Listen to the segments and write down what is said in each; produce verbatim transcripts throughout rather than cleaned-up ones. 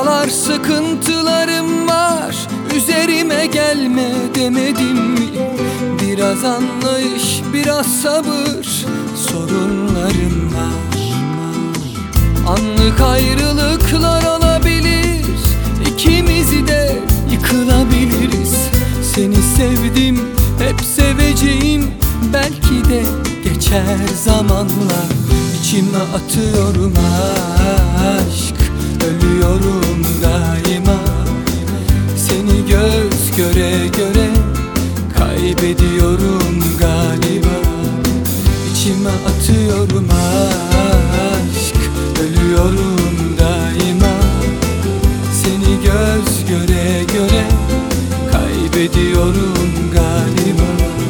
aralar sıkıntılarım var, üzerime gelme demedim mi? Biraz anlayış, biraz sabır, sorunlarım var. Anlık ayrılıklar olabilir, ikimiz de yıkılabiliriz. Seni sevdim, hep seveceğim, belki de geçer zamanla. İçime atıyorum aşk, ölüyorum daima. Seni göz göre göre kaybediyorum galiba. İçime atıyorum aşk, ölüyorum daima. Seni göz göre göre kaybediyorum galiba.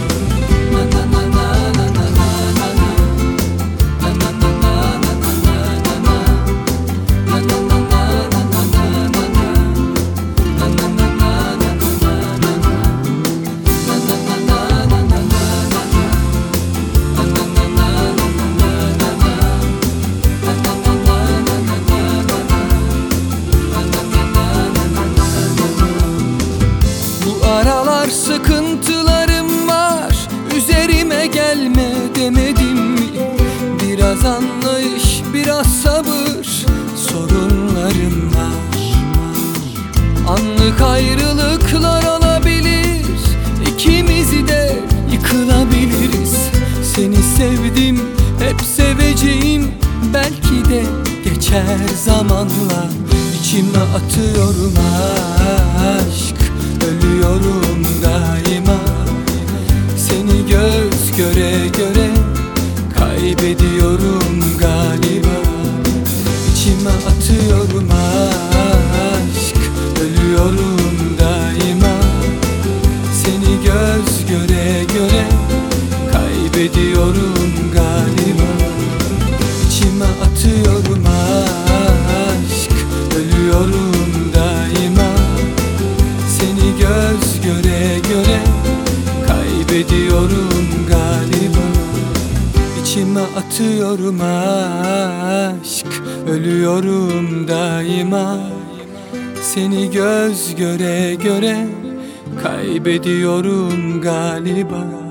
Aralar sıkıntılarım var, üzerime gelme demedim mi? Biraz anlayış, biraz sabır, sorunlarım var. Anlık ayrılıklar olabilir, ikimiz de yıkılabiliriz. Seni sevdim, hep seveceğim, belki de geçer zamanla. İçime atıyorum aşk, ölüyorum daima. Seni göz göre göre kaybediyorum galiba. İçime atıyorum aşk, ölüyorum daima. Seni göz göre göre kaybediyorum galiba. İçime atıyorum aşk, ölüyorum daima. Seni göz göre göre kaybediyorum galiba. İçime atıyorum aşk, ölüyorum daima. Seni göz göre göre kaybediyorum galiba.